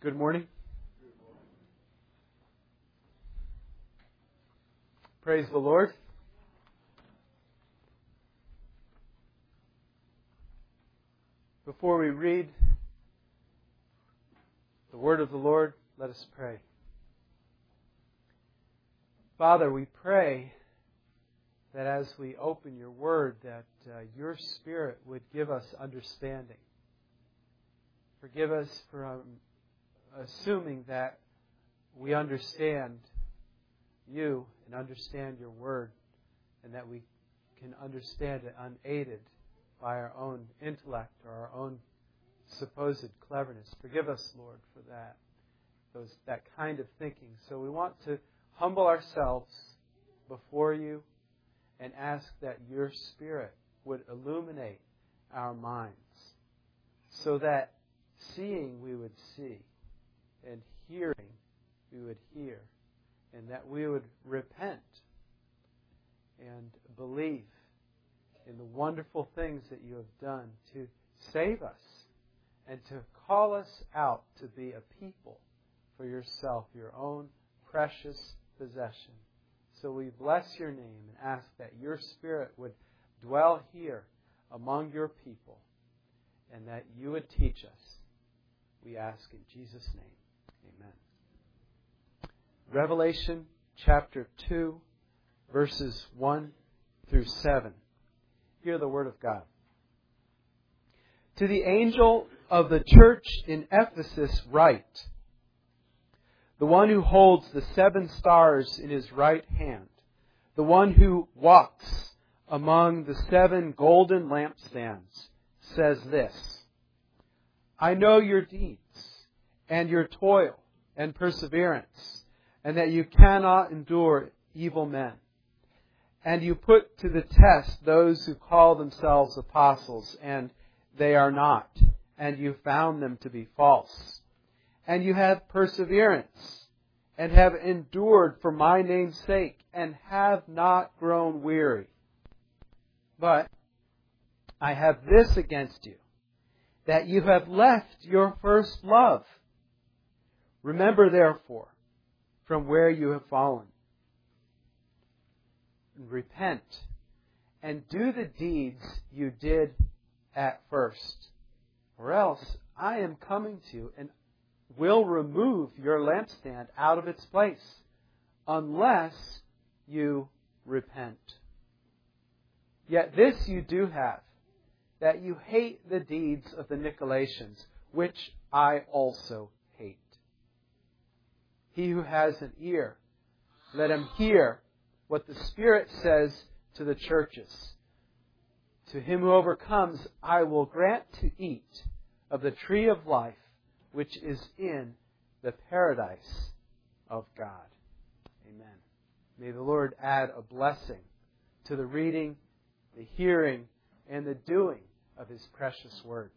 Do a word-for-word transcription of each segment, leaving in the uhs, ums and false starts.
Good morning. Praise the Lord. Before we read the word of the Lord, let us pray. Father, we pray that as we open your word, that uh, your Spirit would give us understanding. Forgive us for um, assuming that we understand you and understand your word, and that we can understand it unaided by our own intellect or our own supposed cleverness. Forgive us, Lord, for that, those that kind of thinking. So we want to humble ourselves before you and ask that your Spirit would illuminate our minds so that seeing we would see and hearing we would hear, and that we would repent and believe in the wonderful things that you have done to save us and to call us out to be a people for yourself, your own precious possession. So we bless your name and ask that your Spirit would dwell here among your people and that you would teach us. We ask in Jesus' name. Amen. Revelation chapter two, verses one through seven. Hear the word of God. To the angel of the church in Ephesus write, the one who holds the seven stars in his right hand, the one who walks among the seven golden lampstands, says this, I know your deeds and your toil and perseverance, and that you cannot endure evil men. And you put to the test those who call themselves apostles, and they are not, and you found them to be false. And you have perseverance, and have endured for my name's sake, and have not grown weary. But I have this against you, that you have left your first love. Remember, therefore, from where you have fallen, and repent, and do the deeds you did at first. Or else I am coming to you and will remove your lampstand out of its place, unless you repent. Yet this you do have, that you hate the deeds of the Nicolaitans, which I also hate. He who has an ear, let him hear what the Spirit says to the churches. To him who overcomes, I will grant to eat of the tree of life, which is in the paradise of God. Amen. May the Lord add a blessing to the reading, the hearing, and the doing of His precious Word.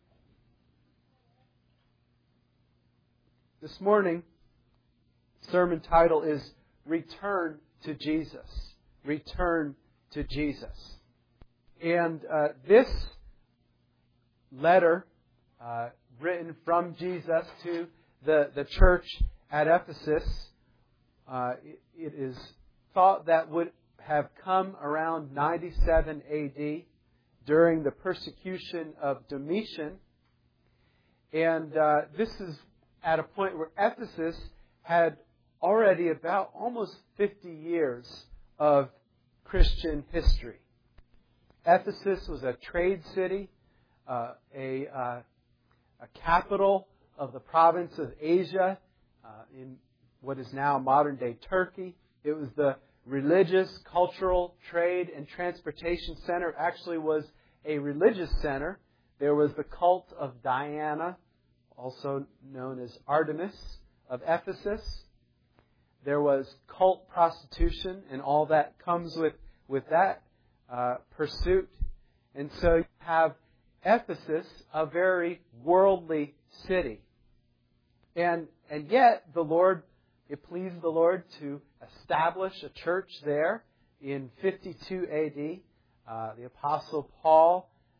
This morning, the sermon title is Return to Jesus. Return to Jesus. And uh, this letter, uh, written from Jesus to the, the church at Ephesus, uh, it, it is thought that would have come around ninety-seven A D during the persecution of Domitian. And uh, this is at a point where Ephesus had already about almost fifty years of Christian history. Ephesus was a trade city, uh, a, uh, a capital of the province of Asia, uh, in what is now modern-day Turkey. It was the religious, cultural, trade, and transportation center. It actually was a religious center. There was the cult of Diana, also known as Artemis of Ephesus. There was cult prostitution and all that comes with, with that uh, pursuit. And so you have Ephesus, a very worldly city. And and yet the Lord, it pleased the Lord to establish a church there in fifty-two A D. Uh, the Apostle Paul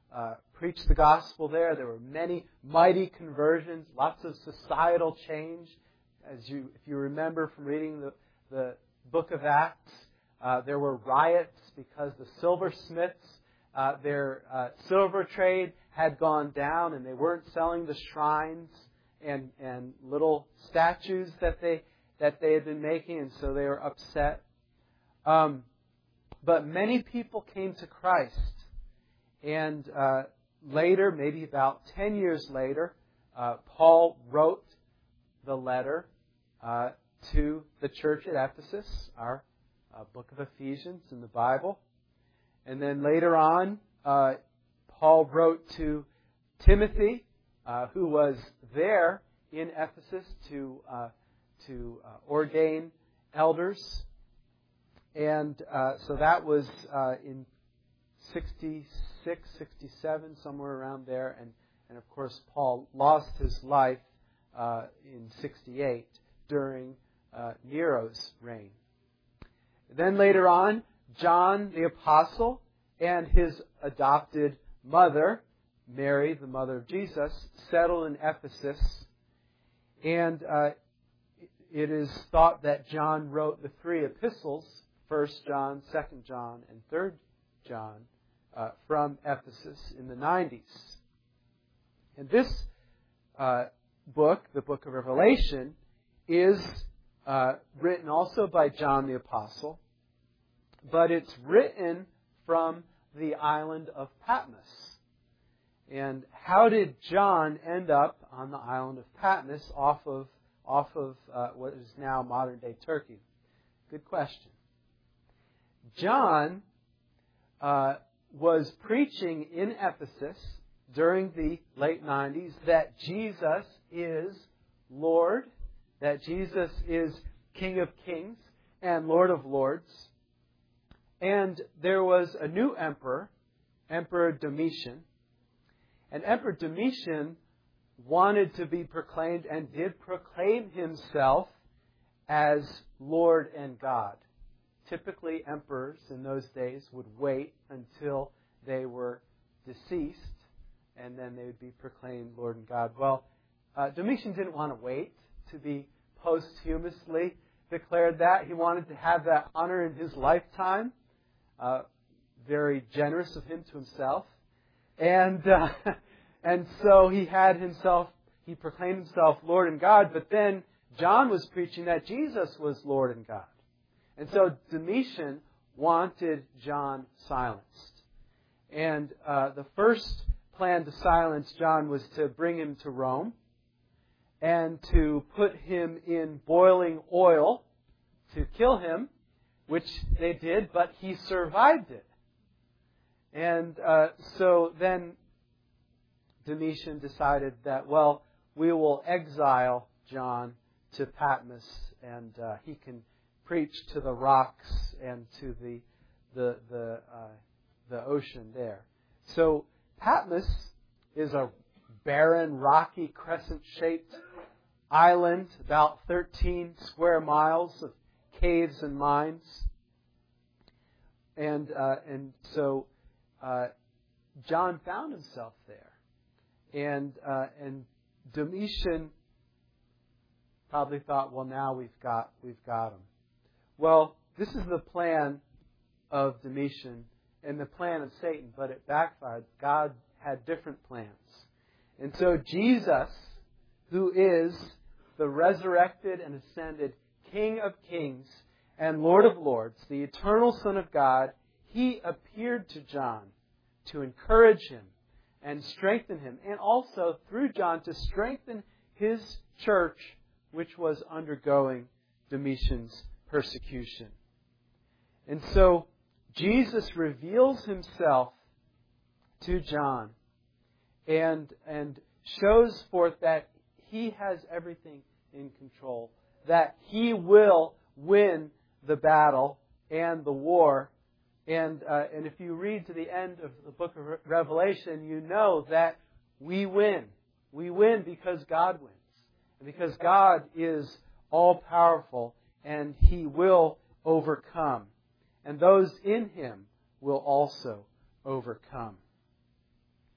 uh, preached the gospel there. There were many mighty conversions, lots of societal change. As you, if you remember from reading the, the book of Acts, uh, there were riots because the silversmiths, uh, their uh, silver trade had gone down and they weren't selling the shrines and, and little statues that they that they had been making, and so they were upset. Um, but many people came to Christ. And uh, later, maybe about ten years later, uh, Paul wrote the letter uh, to the church at Ephesus, our uh, book of Ephesians in the Bible. And then later on, uh, Paul wrote to Timothy, uh, who was there in Ephesus to uh, to uh, ordain elders. And uh, so that was uh, in sixty-six, sixty-seven, somewhere around there. And, and of course, Paul lost his life uh, in sixty-eight during uh, Nero's reign. Then later on, John the Apostle and his adopted mother, Mary, the mother of Jesus, settled in Ephesus. And uh, it is thought that John wrote the three epistles, First John, Second John, and Third John, uh, from Ephesus in the nineties. And this uh, book, the book of Revelation, is uh, written also by John the Apostle, but it's written from the island of Patmos. And how did John end up on the island of Patmos off of off of uh, what is now modern-day Turkey? Good question. John uh, was preaching in Ephesus during the late nineties that Jesus is Lord, that Jesus is King of Kings and Lord of Lords. And there was a new emperor, Emperor Domitian. And Emperor Domitian wanted to be proclaimed and did proclaim himself as Lord and God. Typically, emperors in those days would wait until they were deceased, and then they would be proclaimed Lord and God. Well, uh, Domitian didn't want to wait to be posthumously declared that. He wanted to have that honor in his lifetime. Uh, very generous of him to himself. And uh, and so he had himself, he proclaimed himself Lord and God, but then John was preaching that Jesus was Lord and God. And so Domitian wanted John silenced. And uh, the first plan to silence John was to bring him to Rome and to put him in boiling oil to kill him, which they did, but he survived it. And uh, so then Domitian decided that, well, we will exile John to Patmos, and uh, he can preach to the rocks and to the the the uh, the ocean there. So Patmos is a barren, rocky, crescent-shaped island, about thirteen square miles of caves and mines, and uh, and so uh, John found himself there, and uh, and Domitian probably thought, well, now we've got we've got him. Well, this is the plan of Domitian and the plan of Satan, but it backfired. God had different plans. And so Jesus, who is the resurrected and ascended King of Kings and Lord of Lords, the eternal Son of God, He appeared to John to encourage him and strengthen him, and also through John to strengthen his church, which was undergoing Domitian's persecution. And so Jesus reveals himself to John and and shows forth that he has everything in control, that he will win the battle and the war. And uh, and if you read to the end of the book of Revelation, you know that we win. We win because God wins. And because God is all-powerful, and He will overcome. And those in Him will also overcome.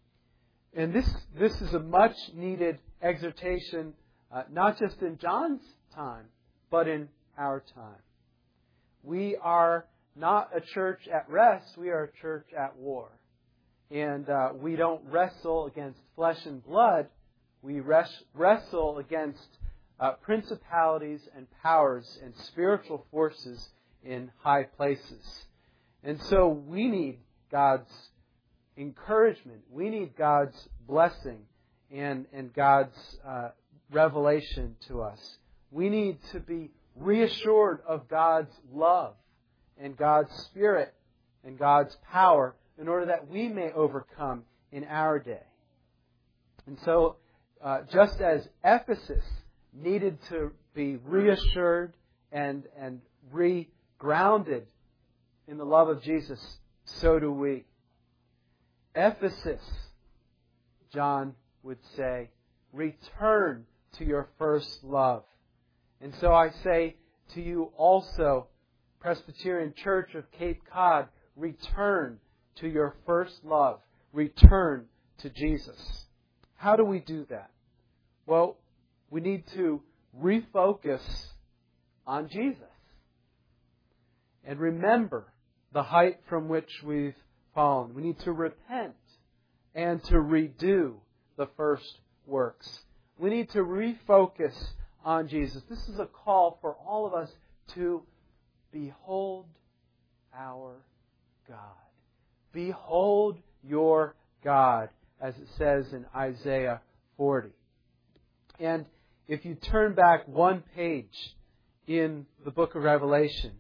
And this, this is a much needed exhortation, uh, not just in John's time, but in our time. We are not a church at rest, we are a church at war. And uh, we don't wrestle against flesh and blood, we res- wrestle against uh, principalities and powers and spiritual forces in high places. And so we need God's encouragement. We need God's blessing and, and God's uh, revelation to us. We need to be reassured of God's love and God's Spirit and God's power in order that we may overcome in our day. And so, uh, just as Ephesus needed to be reassured and, and re-grounded in the love of Jesus, so do we. Ephesus, John would say, return to your first love. And so I say to you also, Presbyterian Church of Cape Cod, return to your first love. Return to Jesus. How do we do that? Well, we need to refocus on Jesus. And remember the height from which we've fallen. We need to repent and to redo the first works. We need to refocus on Jesus. This is a call for all of us to behold our God. Behold your God, as it says in Isaiah forty. And if you turn back one page in the book of Revelation,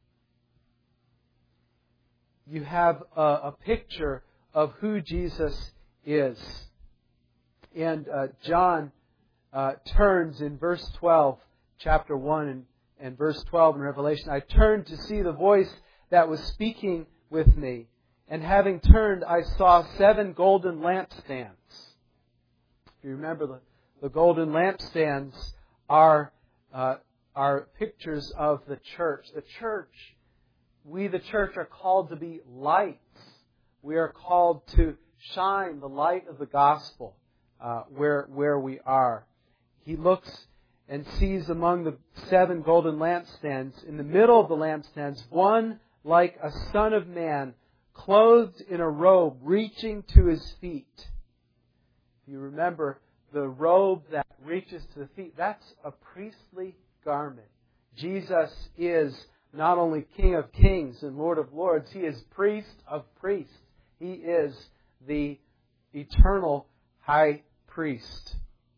you have a, a picture of who Jesus is. And uh, John uh, turns in verse twelve, chapter one and, and verse twelve in Revelation. I turned to see the voice that was speaking with me. And having turned, I saw seven golden lampstands. If you remember, the, the golden lampstands are, uh, are pictures of the church. The church, we the church are called to be lights. We are called to shine the light of the gospel uh, where, where we are. He looks and sees among the seven golden lampstands, in the middle of the lampstands, one like a son of man, clothed in a robe reaching to his feet. You remember the robe that reaches to the feet, that's a priestly garment. Jesus is not only King of kings and Lord of lords, He is priest of priests. He is the eternal high priest.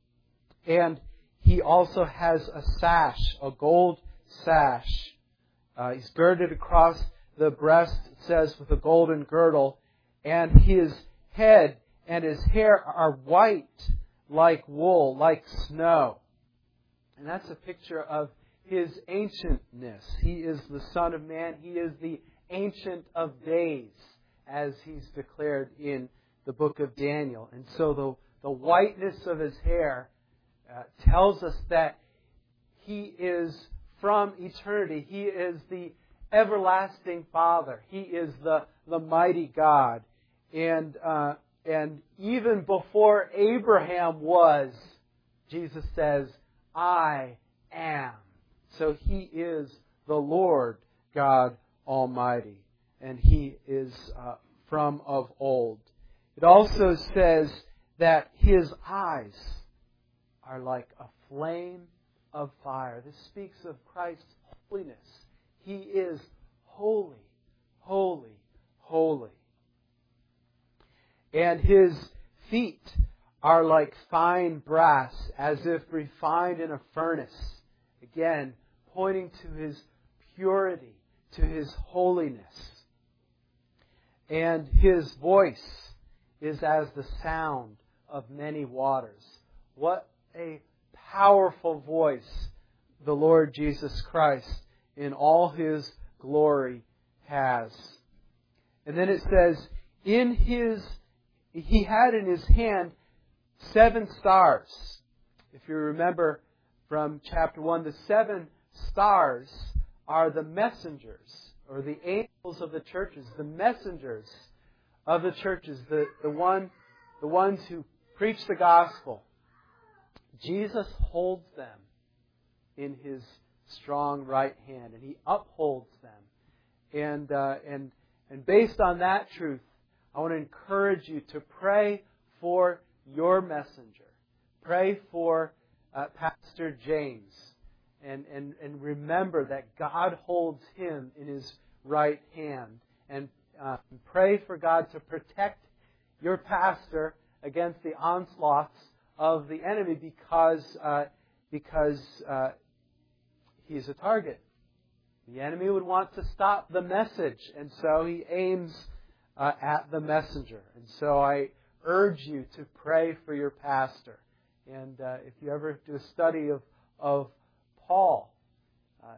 And He also has a sash, a gold sash. Uh, he's girded across the breast, it says, with a golden girdle, and his head and his hair are white like wool, like snow. And that's a picture of His ancientness. He is the Son of Man. He is the Ancient of Days, as He's declared in the book of Daniel. And so the, the whiteness of His hair uh, tells us that He is from eternity. He is the everlasting Father. He is the, the mighty God. And, uh, and even before Abraham was, Jesus says, I am. So He is the Lord God Almighty. And He is uh, from of old. It also says that His eyes are like a flame of fire. This speaks of Christ's holiness. He is holy, holy, holy. And His feet are like fine brass, as if refined in a furnace. Again, pointing to His purity, to His holiness. And His voice is as the sound of many waters. What a powerful voice the Lord Jesus Christ in all His glory has. And then it says, in His, He had in His hand seven stars. If you remember from chapter one, the seven stars are the messengers, or the angels of the churches, the messengers of the churches. The, the one the ones who preach the gospel, Jesus holds them in His strong right hand, and He upholds them. And uh, and and based on that truth, I want to encourage you to pray for your messenger. Pray for uh, Pastor James. And, and, and remember that God holds him in His right hand. And uh, pray for God to protect your pastor against the onslaughts of the enemy because, uh, because uh, he's a target. The enemy would want to stop the message, and so he aims uh, at the messenger. And so I urge you to pray for your pastor. And uh, if you ever do a study of, of Paul, uh,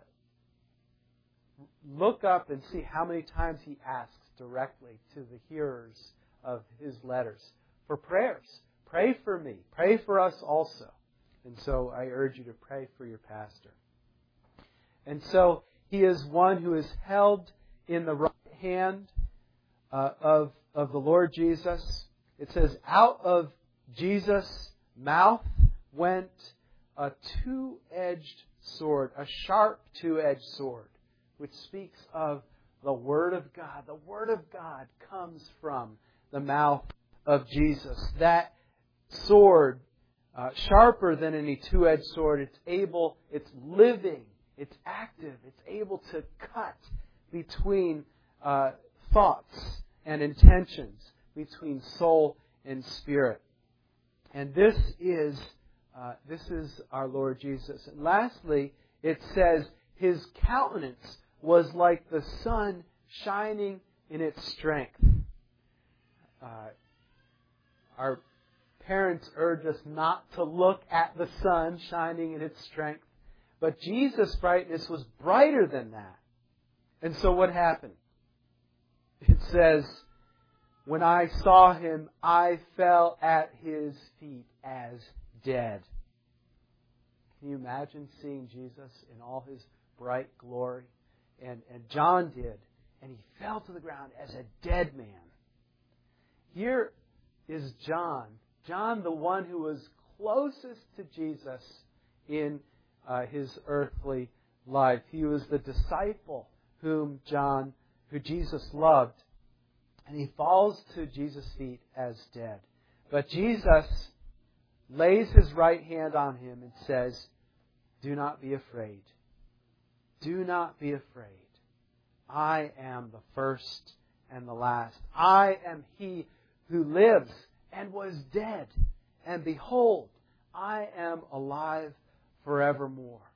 look up and see how many times he asks directly to the hearers of his letters for prayers. Pray for me. Pray for us also. And so I urge you to pray for your pastor. And so he is one who is held in the right hand uh, of, of the Lord Jesus. It says, out of Jesus' mouth went a two-edged sword, a sharp two-edged sword, which speaks of the Word of God. The Word of God comes from the mouth of Jesus. That sword, uh, sharper than any two-edged sword, it's able, it's living, it's active, it's able to cut between uh, thoughts and intentions, between soul and spirit. And this is uh, this is our Lord Jesus. And lastly, it says, His countenance was like the sun shining in its strength. Uh, our parents urge us not to look at the sun shining in its strength. But Jesus' brightness was brighter than that. And so what happened? It says, when I saw Him, I fell at His feet as dead. Can you imagine seeing Jesus in all His bright glory? And, and John did. And he fell to the ground as a dead man. Here is John. John, the one who was closest to Jesus in uh, His earthly life. He was the disciple whom John, who Jesus loved. And he falls to Jesus' feet as dead. But Jesus lays His right hand on him and says, do not be afraid. Do not be afraid. I am the first and the last. I am He who lives and was dead. And behold, I am alive forevermore.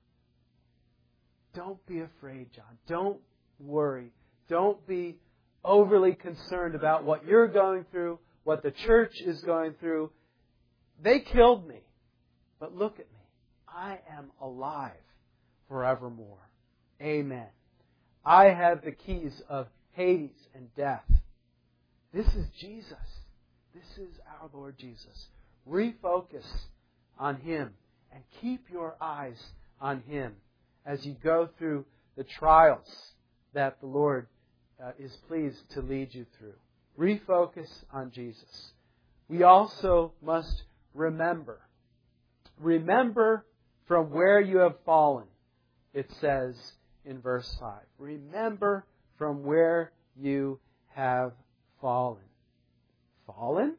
Don't be afraid, John. Don't worry. Don't be overly concerned about what you're going through, what the church is going through. They killed me, but look at me. I am alive forevermore. Amen. I have the keys of Hades and death. This is Jesus. This is our Lord Jesus. Refocus on Him and keep your eyes on Him as you go through the trials that the Lord Uh, is pleased to lead you through. Refocus on Jesus. We also must remember. Remember from where you have fallen, it says in verse five. Remember from where you have fallen. Fallen?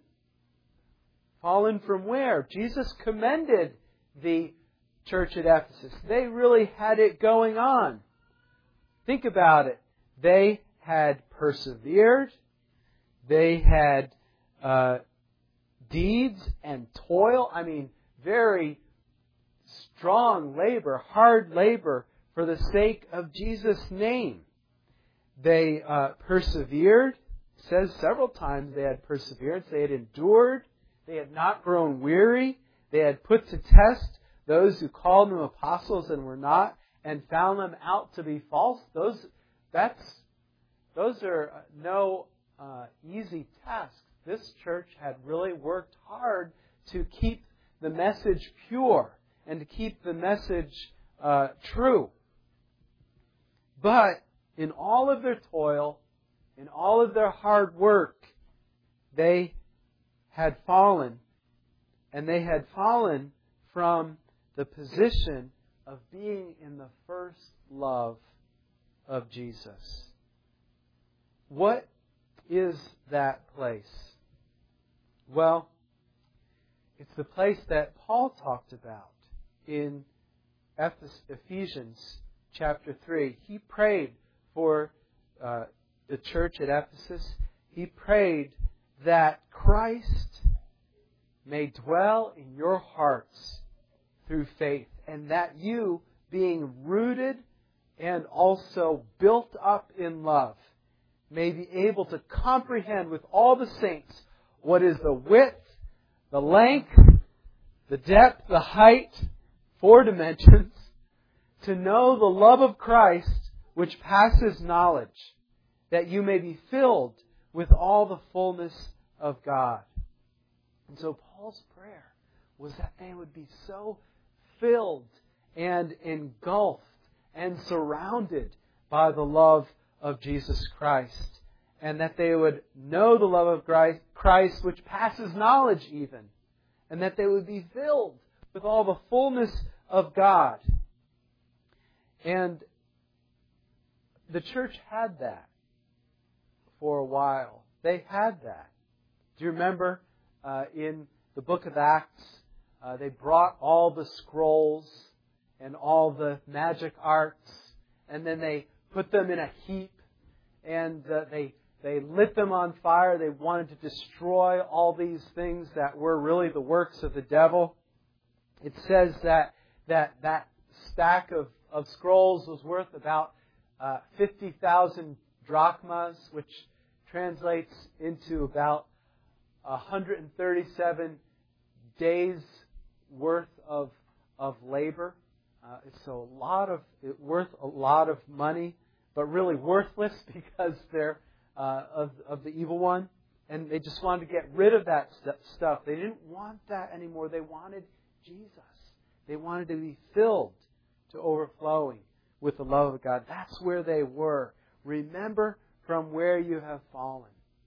Fallen from where? Jesus commended the church at Ephesus. They really had it going on. Think about it. They had persevered. They had uh, deeds and toil. I mean, very strong labor, hard labor for the sake of Jesus' name. They uh, persevered. It says several times they had perseverance. They had endured. They had not grown weary. They had put to test those who called them apostles and were not, and found them out to be false. Those, that's Those are no uh, easy tasks. This church had really worked hard to keep the message pure and to keep the message uh, true. But in all of their toil, in all of their hard work, they had fallen, and they had fallen from the position of being in the first love of Jesus. What is that place? Well, it's the place that Paul talked about in Ephesians chapter three. He prayed for uh, the church at Ephesus. He prayed that Christ may dwell in your hearts through faith, and that you, being rooted and also built up in love, may be able to comprehend with all the saints what is the width, the length, the depth, the height, four dimensions, to know the love of Christ which passes knowledge, that you may be filled with all the fullness of God. And so Paul's prayer was that they would be so filled and engulfed and surrounded by the love of Jesus Christ, and that they would know the love of Christ which passes knowledge even, and that they would be filled with all the fullness of God. And the church had that for a while. They had that. Do you remember uh, in the book of Acts, uh, they brought all the scrolls and all the magic arts, and then they put them in a heap, and uh, they they lit them on fire. They wanted to destroy all these things that were really the works of the devil. It says that that, that stack of, of scrolls was worth about uh, fifty thousand drachmas, which translates into about one hundred thirty-seven days worth of of labor. Uh, it's a lot of it worth a lot of money, but really worthless because they're uh, of of the evil one, and they just wanted to get rid of that st- stuff. They didn't want that anymore. They wanted Jesus. They wanted to be filled to overflowing with the love of God. That's where they were. Remember from where you have fallen.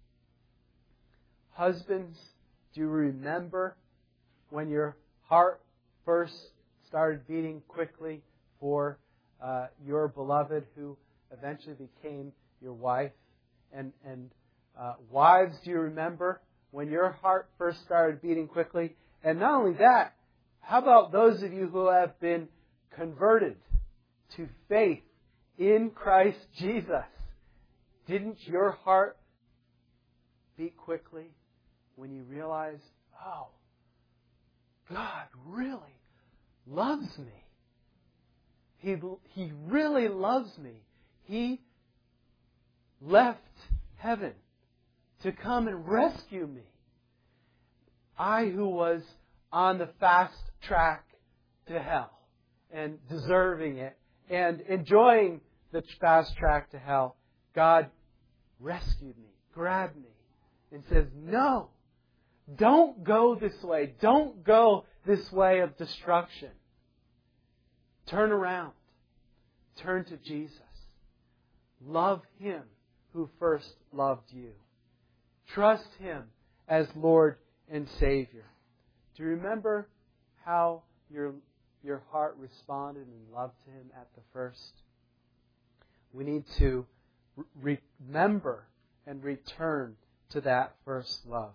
Husbands, do you remember when your heart first started beating quickly for uh, your beloved who eventually became your wife? And, and uh, wives, do you remember when your heart first started beating quickly? And not only that, how about those of you who have been converted to faith in Christ Jesus? Didn't your heart beat quickly when you realized, oh, God really loves me. He, he really loves me. He left heaven to come and rescue me. I who was on the fast track to hell and deserving it and enjoying the fast track to hell, God rescued me, grabbed me, and says, no, don't go this way. Don't go this way of destruction. Turn around. Turn to Jesus. Love Him who first loved you. Trust Him as Lord and Savior. Do you remember how your, your heart responded and loved Him at the first? We need to re- remember and return to that first love.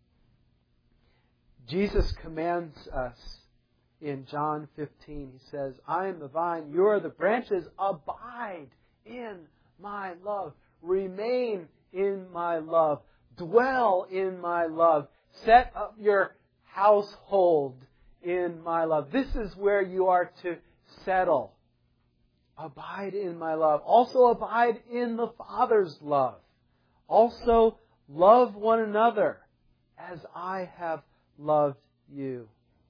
Jesus commands us in John fifteen. He says, I am the vine, you are the branches. Abide in my love. Remain in my love. Dwell in my love. Set up your household in my love. This is where you are to settle. Abide in my love. Also abide in the Father's love. Also love one another as I have loved you.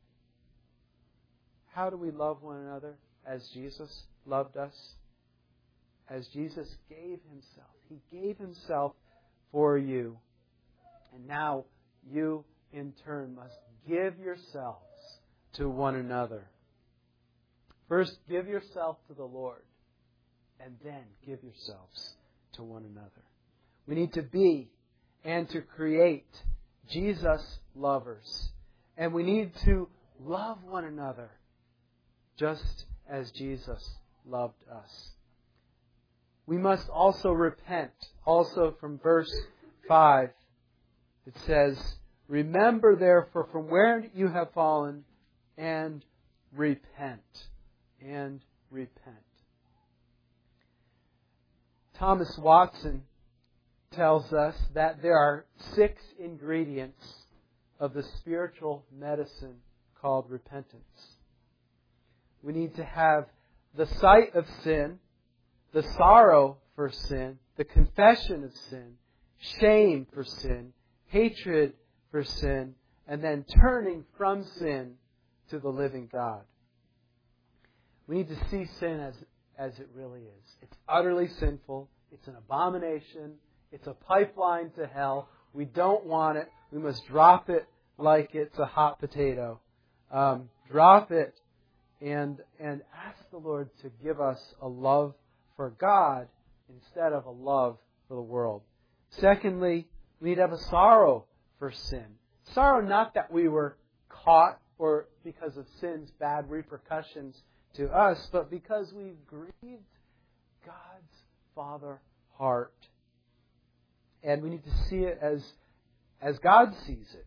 How do we love one another? As Jesus loved us. As Jesus gave Himself. He gave Himself for you. And now you in turn must give yourselves to one another. First, give yourself to the Lord. And then give yourselves to one another. We need to be and to create Jesus lovers. And we need to love one another just as Jesus loved us. We must also repent. Also from verse five, it says, remember therefore from where you have fallen and repent. And repent. Thomas Watson tells us that there are six ingredients of the spiritual medicine called repentance. We need to have the sight of sin, the sorrow for sin, the confession of sin, shame for sin, hatred for sin, and then turning from sin to the living God. We need to see sin as, as it really is. It's utterly sinful. It's an abomination. It's a pipeline to hell. We don't want it. We must drop it like it's a hot potato. Um, drop it and and ask the Lord to give us a love for God instead of a love for the world. Secondly, we need to have a sorrow for sin. Sorrow not that we were caught or because of sin's bad repercussions to us, but because we've grieved God's Father heart. And we need to see it as, as God sees it.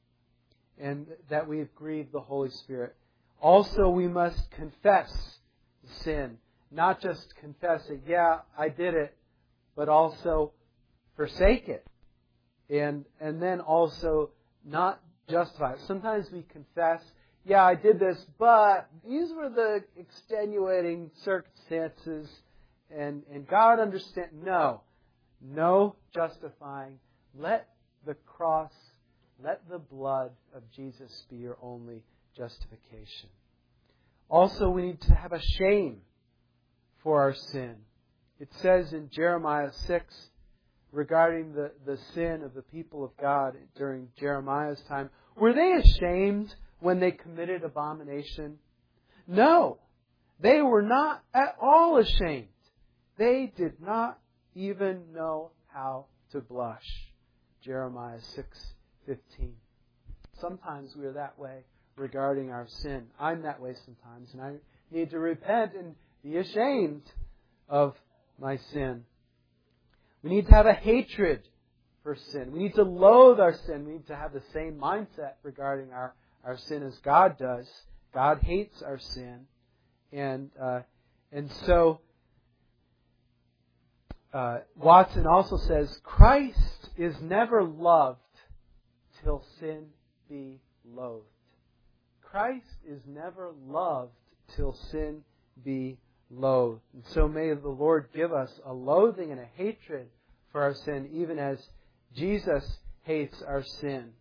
And that we've grieved the Holy Spirit. Also, we must confess sin. Not just confess it, yeah, I did it, but also forsake it. And and then also not justify it. Sometimes we confess, yeah, I did this, but these were the extenuating circumstances, and, and God understands. No. No justifying. Let the cross, let the blood of Jesus be your only justification. Also, we need to have a shame for our sin. It says in Jeremiah six, regarding the, the sin of the people of God during Jeremiah's time, were they ashamed when they committed abomination? No, they were not at all ashamed. They did not even know how to blush. Jeremiah six fifteen. Sometimes we are that way regarding our sin. I'm that way sometimes, and I need to repent and be ashamed of my sin. We need to have a hatred for sin. We need to loathe our sin. We need to have the same mindset regarding our, our sin as God does. God hates our sin. And uh, and so uh, Watson also says, Christ is never loved till sin be loathed. Christ is never loved till sin be loathed. And so may the Lord give us a loathing and a hatred for our sin, even as Jesus hates our sin.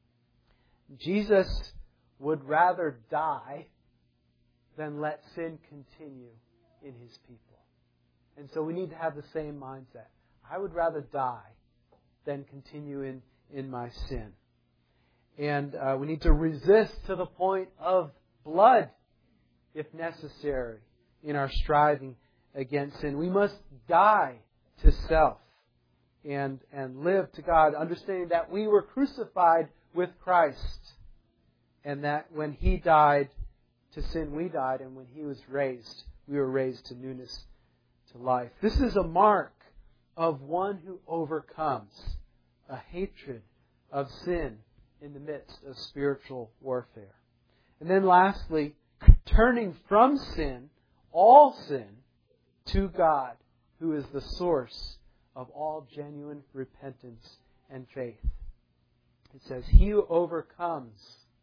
Jesus would rather die than let sin continue in His people. And so we need to have the same mindset. I would rather die than continue in, in my sin. And uh, we need to resist to the point of blood, if necessary, in our striving against sin. We must die to self and, and live to God, understanding that we were crucified with Christ, and that when He died to sin, we died, and when He was raised, we were raised to newness to life. This is a mark of one who overcomes a hatred of sin in the midst of spiritual warfare. And then lastly, turning from sin, all sin, to God, who is the source of all genuine repentance and faith. It says, He who overcomes,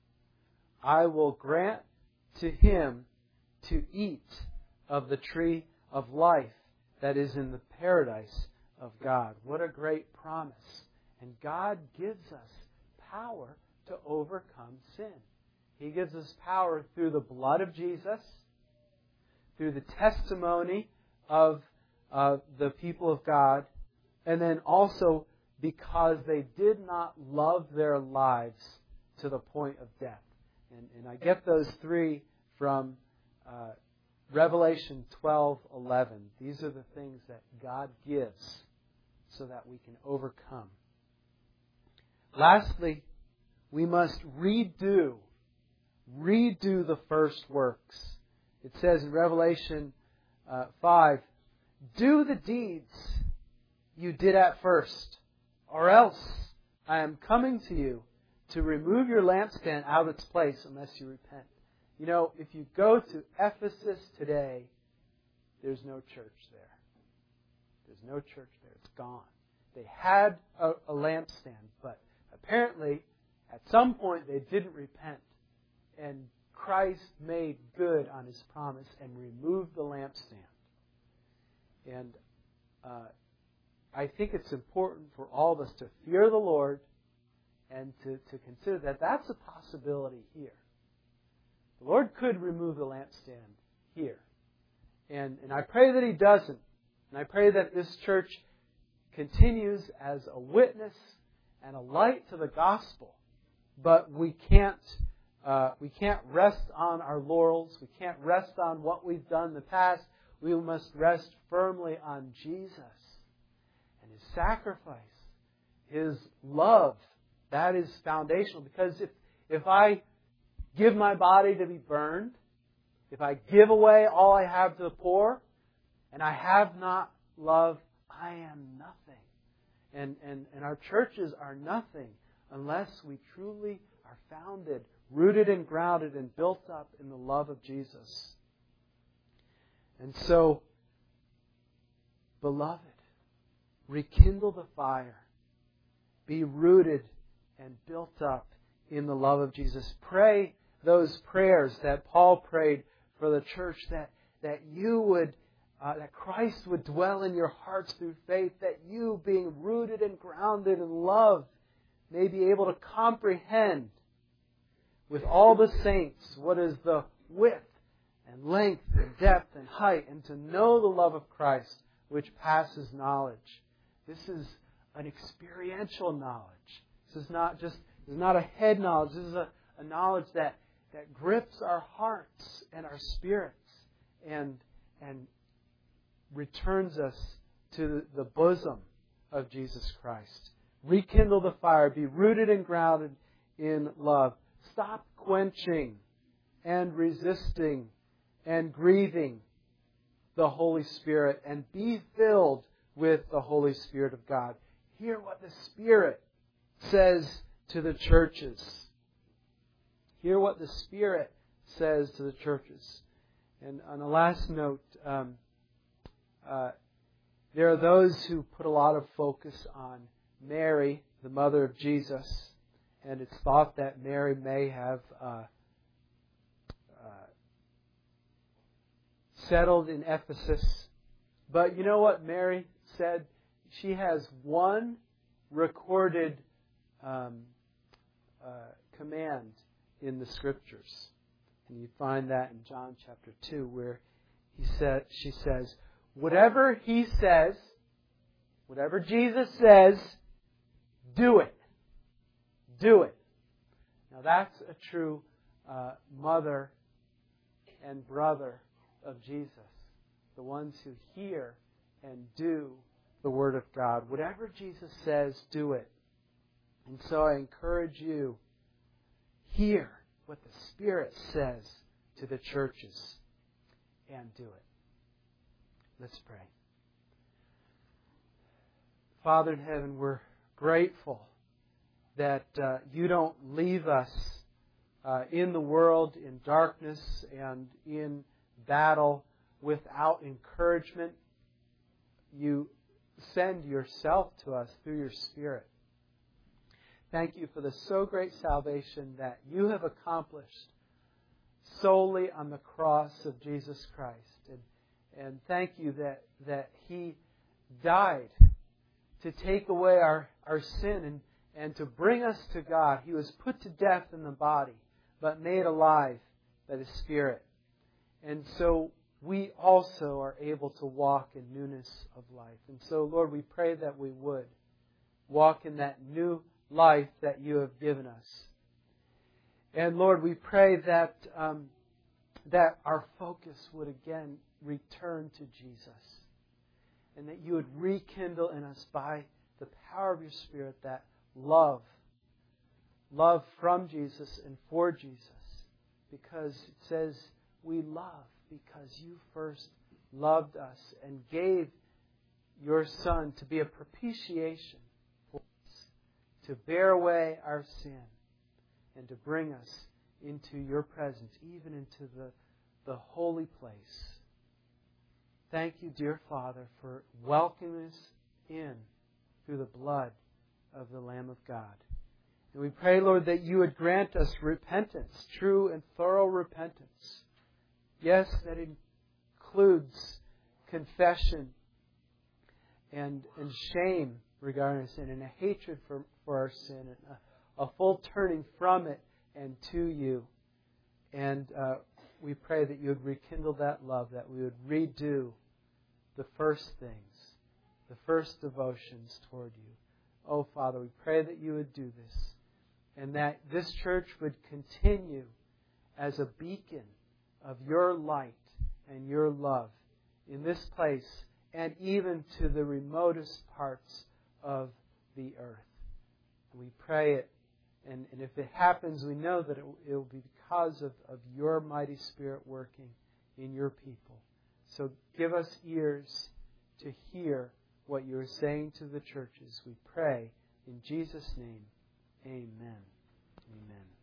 I will grant to him to eat of the tree of life that is in the paradise of God. What a great promise. And God gives us power to overcome sin. He gives us power through the blood of Jesus, through the testimony of uh, the people of God, and then also because they did not love their lives to the point of death. And, and I get those three from uh, Revelation twelve eleven. These are the things that God gives so that we can overcome. Lastly, We must redo, redo the first works. It says in Revelation uh, five, do the deeds you did at first, or else I am coming to you to remove your lampstand out of its place unless you repent. You know, if you go to Ephesus today, there's no church there. There's no church there. It's gone. They had a, a lampstand, but apparently at some point they didn't repent. And Christ made good on His promise and removed the lampstand. And uh, I think it's important for all of us to fear the Lord and to, to consider that that's a possibility here. The Lord could remove the lampstand here. And, and I pray that He doesn't. And I pray that this church continues as a witness and a light to the gospel. But we can't uh, we can't rest on our laurels. We can't rest on what we've done in the past. We must rest firmly on Jesus and His sacrifice, His love. That is foundational. Because if if I give my body to be burned, if I give away all I have to the poor, and I have not love, I am nothing. And, and, and our churches are nothing unless we truly are founded, rooted and grounded and built up in the love of Jesus. And so, beloved, rekindle the fire. Be rooted and built up in the love of Jesus. Pray those prayers that Paul prayed for the church, that, that you would, uh, that Christ would dwell in your hearts through faith, that you, being rooted and grounded in love, may be able to comprehend with all the saints what is the width and length and depth and height, and to know the love of Christ which passes knowledge. This is an experiential knowledge. This is not just, this is not a head knowledge. This is a, a knowledge that, that grips our hearts and our spirits and, and returns us to the bosom of Jesus Christ. Rekindle the fire. Be rooted and grounded in love. Stop quenching and resisting and grieving the Holy Spirit, and be filled with the Holy Spirit of God. Hear what the Spirit says to the churches. Hear what the Spirit says to the churches. And on a last note, um, uh, there are those who put a lot of focus on Mary, the mother of Jesus, and it's thought that Mary may have uh, uh, settled in Ephesus. But you know what Mary said? She has one recorded um, uh, command in the Scriptures. And you find that in John chapter two, where he said, she says, whatever He says, whatever Jesus says, do it. Do it. Now that's a true uh, mother and brother of Jesus. The ones who hear and do the Word of God. Whatever Jesus says, do it. And so I encourage you, hear what the Spirit says to the churches and do it. Let's pray. Father in heaven, we're grateful that uh, you don't leave us uh, in the world in darkness and in battle without encouragement. You send yourself to us through your Spirit. Thank you for the so great salvation that you have accomplished solely on the cross of Jesus Christ. And, and thank you that, that He died to take away our, our sin and, and to bring us to God. He was put to death in the body, but made alive by the Spirit. And so we also are able to walk in newness of life. And so, Lord, we pray that we would walk in that new life that you have given us. And Lord, we pray that um, that our focus would again return to Jesus, and that you would rekindle in us by the power of your Spirit that love, love from Jesus and for Jesus, because it says we love because you first loved us and gave your Son to be a propitiation for us, to bear away our sin and to bring us into your presence, even into the, the holy place. Thank you, dear Father, for welcoming us in through the blood of the Lamb of God. And we pray, Lord, that you would grant us repentance, true and thorough repentance. Yes, that includes confession and, and shame regarding our sin and a hatred for, for our sin and a, a full turning from it and to you. And uh, we pray that you would rekindle that love, that we would redo the first things, the first devotions toward you. Oh, Father, we pray that you would do this and that this church would continue as a beacon of your light and your love in this place and even to the remotest parts of the earth. We pray it, and, and if it happens, we know that it, it will be because of, of your mighty Spirit working in your people. So give us ears to hear what you are saying to the churches. We pray in Jesus' name. Amen. Amen.